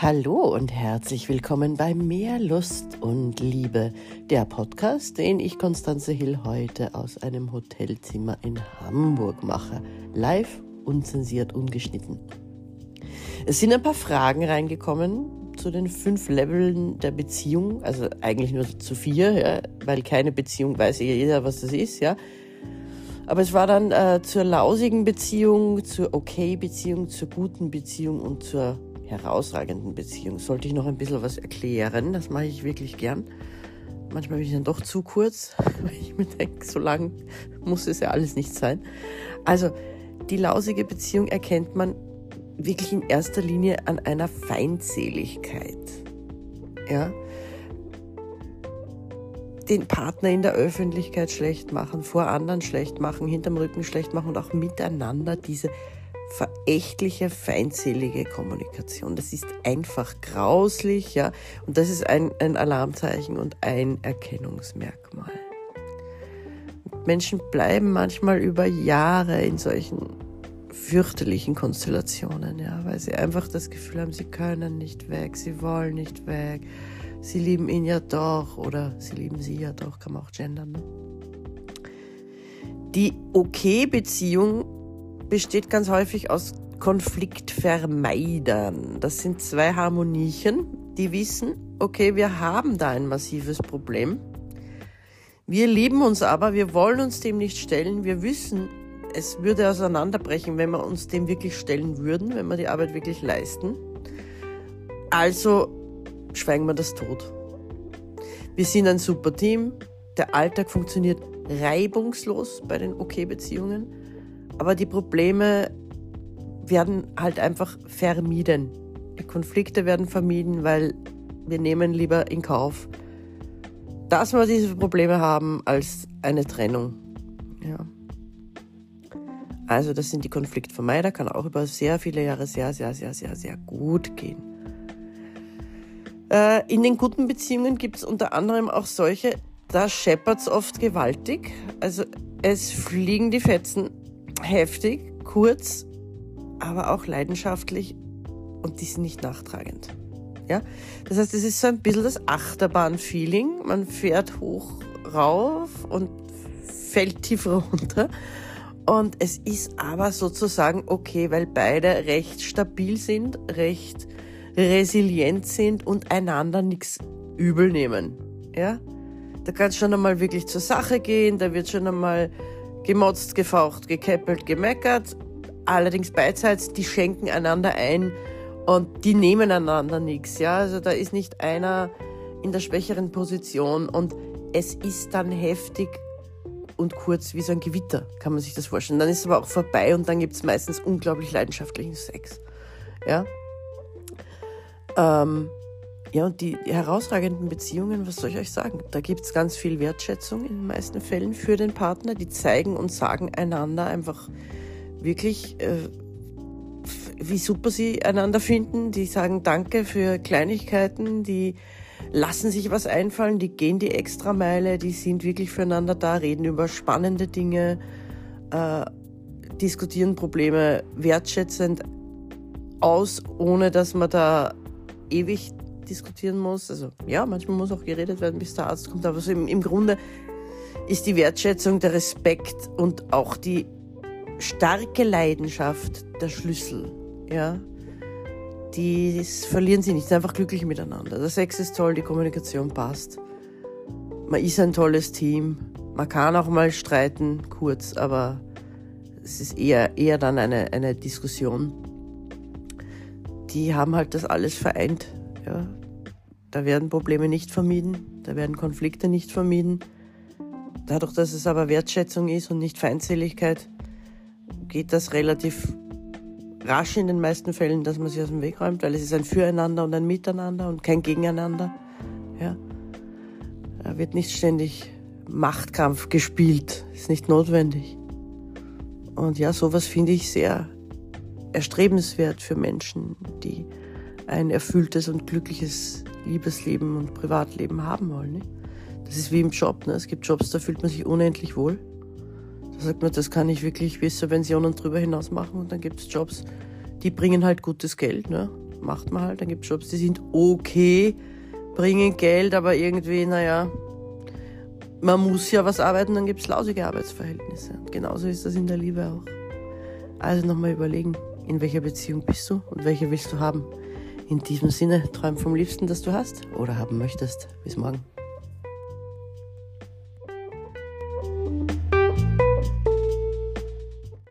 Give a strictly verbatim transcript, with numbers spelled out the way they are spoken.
Hallo und herzlich willkommen bei Mehr Lust und Liebe, der Podcast, den ich, Constanze Hill, heute aus einem Hotelzimmer in Hamburg mache. Live, unzensiert, ungeschnitten. Es sind ein paar Fragen reingekommen zu den fünf Leveln der Beziehung, also eigentlich nur zu vier, ja, weil keine Beziehung weiß ja jeder, was das ist, ja. Aber es war dann äh, zur lausigen Beziehung, zur okay-Beziehung, zur guten Beziehung und zur herausragenden Beziehung. Sollte ich noch ein bisschen was erklären, das mache ich wirklich gern. Manchmal bin ich dann doch zu kurz, weil ich mir denke, so lang muss es ja alles nicht sein. Also, die lausige Beziehung erkennt man wirklich in erster Linie an einer Feindseligkeit. Ja? Den Partner in der Öffentlichkeit schlecht machen, vor anderen schlecht machen, hinterm Rücken schlecht machen und auch miteinander diese verächtliche, feindselige Kommunikation. Das ist einfach grauslich, ja, und das ist ein, ein Alarmzeichen und ein Erkennungsmerkmal. Menschen bleiben manchmal über Jahre in solchen fürchterlichen Konstellationen, ja, weil sie einfach das Gefühl haben, sie können nicht weg, sie wollen nicht weg, sie lieben ihn ja doch oder sie lieben sie ja doch, kann man auch gendern. Ne? Die Okay-Beziehung besteht ganz häufig aus Konfliktvermeidern. Das sind zwei Harmoniechen, die wissen, okay, wir haben da ein massives Problem. Wir lieben uns aber, wir wollen uns dem nicht stellen. Wir wissen, es würde auseinanderbrechen, wenn wir uns dem wirklich stellen würden, wenn wir die Arbeit wirklich leisten. Also schweigen wir das tot. Wir sind ein super Team. Der Alltag funktioniert reibungslos bei den Okay-Beziehungen. Aber die Probleme werden halt einfach vermieden. Die Konflikte werden vermieden, weil wir nehmen lieber in Kauf, dass wir diese Probleme haben, als eine Trennung. Ja. Also das sind die Konfliktvermeider, kann auch über sehr viele Jahre sehr, sehr, sehr, sehr, sehr gut gehen. Äh, in den guten Beziehungen gibt es unter anderem auch solche, da scheppert's oft gewaltig. Also es fliegen die Fetzen heftig, kurz, aber auch leidenschaftlich und die sind nicht nachtragend. Ja? Das heißt, es ist so ein bisschen das Achterbahn-Feeling. Man fährt hoch rauf und fällt tief runter. Und es ist aber sozusagen okay, weil beide recht stabil sind, recht resilient sind und einander nichts übel nehmen. Ja? Da kann es schon einmal wirklich zur Sache gehen, da wird schon einmal gemotzt, gefaucht, gekäppelt, gemeckert, allerdings beidseits, die schenken einander ein und die nehmen einander nichts, ja, also da ist nicht einer in der schwächeren Position und es ist dann heftig und kurz wie so ein Gewitter, kann man sich das vorstellen. Dann ist es aber auch vorbei und dann gibt es meistens unglaublich leidenschaftlichen Sex, ja. Ähm, Ja, und die, die herausragenden Beziehungen, was soll ich euch sagen? Da gibt's ganz viel Wertschätzung in den meisten Fällen für den Partner. Die zeigen und sagen einander einfach wirklich, äh, wie super sie einander finden. Die sagen Danke für Kleinigkeiten, die lassen sich was einfallen, die gehen die Extrameile, die sind wirklich füreinander da, reden über spannende Dinge, äh, diskutieren Probleme wertschätzend aus, ohne dass man da ewig diskutieren muss. Also ja, manchmal muss auch geredet werden, bis der Arzt kommt, aber so im, im Grunde ist die Wertschätzung, der Respekt und auch die starke Leidenschaft der Schlüssel. Ja, die das verlieren sie nicht, sind einfach glücklich miteinander. Der Sex ist toll, die Kommunikation passt. Man ist ein tolles Team. Man kann auch mal streiten, kurz, aber es ist eher, eher dann eine, eine Diskussion. Die haben halt das alles vereint. Ja, da werden Probleme nicht vermieden, da werden Konflikte nicht vermieden. Dadurch, dass es aber Wertschätzung ist und nicht Feindseligkeit, geht das relativ rasch in den meisten Fällen, dass man sich aus dem Weg räumt, weil es ist ein Füreinander und ein Miteinander und kein Gegeneinander. Ja, da wird nicht ständig Machtkampf gespielt, ist nicht notwendig. Und ja, sowas finde ich sehr erstrebenswert für Menschen, die ein erfülltes und glückliches Liebesleben und Privatleben haben wollen. Ne? Das ist wie im Job. Ne? Es gibt Jobs, da fühlt man sich unendlich wohl. Da sagt man, das kann ich wirklich bis Subventionen drüber hinaus machen. Und dann gibt es Jobs, die bringen halt gutes Geld. Ne? macht man halt. Dann gibt es Jobs, die sind okay, bringen Geld, aber irgendwie, naja, man muss ja was arbeiten, dann gibt es lausige Arbeitsverhältnisse. Und genauso ist das in der Liebe auch. Also nochmal überlegen, in welcher Beziehung bist du und welche willst du haben. In diesem Sinne, träum vom Liebsten, das du hast oder haben möchtest. Bis morgen.